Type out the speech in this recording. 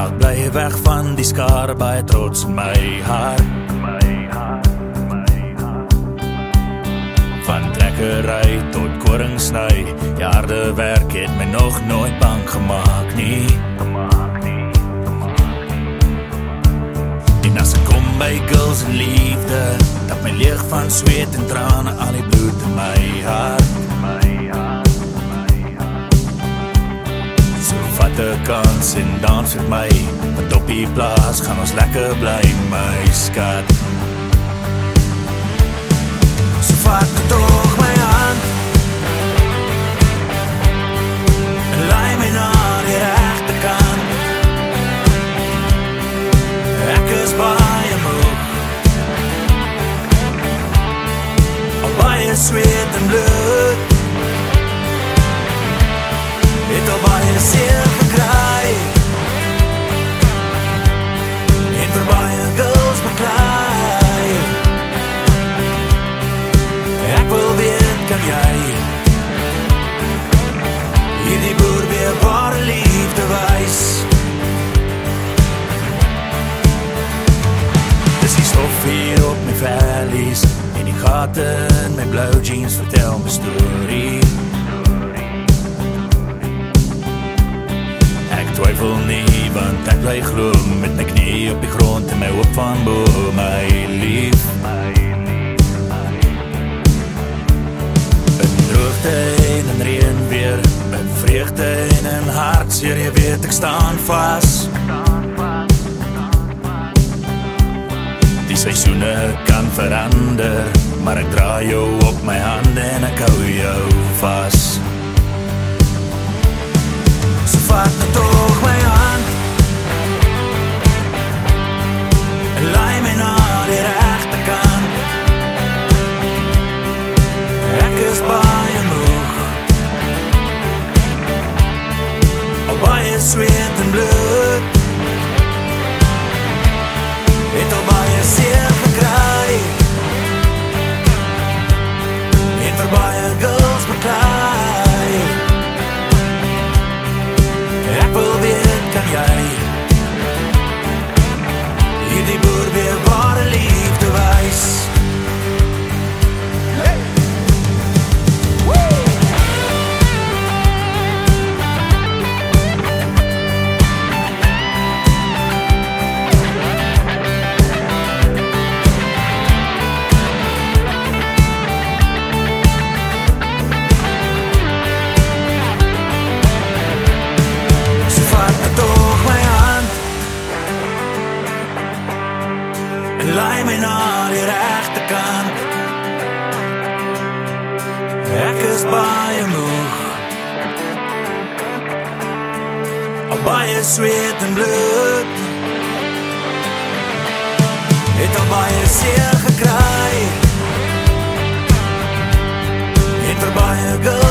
Ag bly weg van die skare, baie trots in my hart. Van trekkery tot koringsny, die harde werk het my nog nooit bang gemaak nie. En as ek kom by girls en liefde, dat my leeg van sweet en trane, al die bloed in my hart. So vat 'n kans en dans met my, want op die plaas gaan ons lekker bly, my skat. So vat toch my hand en lei my na die regte kant. Ek is baie moeg, al baie sweet en bloed, het al baie seer gekry, en vir baie girls beklei. Ek wil weet, kan jy hierdie boer weer ware liefde wys? Dis die stof hier op my vellies, en die gate in my blauw jeans vertel my storie. Ek twyfel nie, want ek bly glo, met my knie op die grond en my hoop van bo, my lief. In en reën weer, in vreugde en in hartseer, jy weet ek staan vas. Die seisoene kan verander, maar ek dra jou op my hande en ek hou jou vas. So vat nou toch my hand en lei my na die regte kant. Ek is baie moeg, al baie sweet en bloed, het al baie seer gekry, en vir baie girls beklei. Ek wil weet, kan jy hierdie boer weer ware liefde wys? Lei my na die regte kant. Ek is baie moeg, al baie sweet en bloed, het al baie seer gekry, en vir baie girls